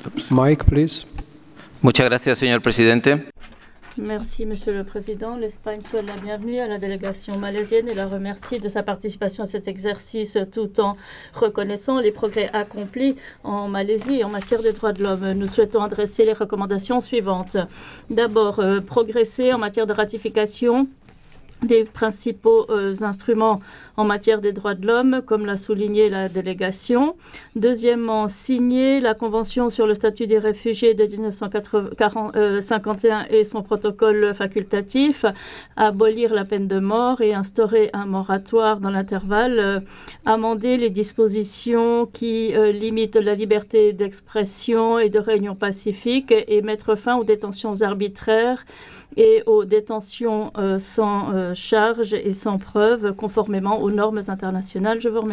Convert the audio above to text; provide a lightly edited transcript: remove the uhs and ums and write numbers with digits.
Mike, please. Muchas gracias, señor presidente. Merci, Monsieur le Président. L'Espagne souhaite la bienvenue à la délégation malaisienne et la remercie de sa participation à cet exercice tout en reconnaissant les progrès accomplis en Malaisie en matière des droits de l'homme. Nous souhaitons adresser les recommandations suivantes. D'abord, progresser en matière de ratification des principaux instruments en matière des droits de l'homme, comme l'a souligné la délégation. Deuxièmement, signer la Convention sur le statut des réfugiés de 1951 et son protocole facultatif, abolir la peine de mort et instaurer un moratoire dans l'intervalle, amender les dispositions qui limitent la liberté d'expression et de réunion pacifique et mettre fin aux détentions arbitraires et aux détentions sans charge et sans preuve, conformément aux normes internationales. Je vous remercie.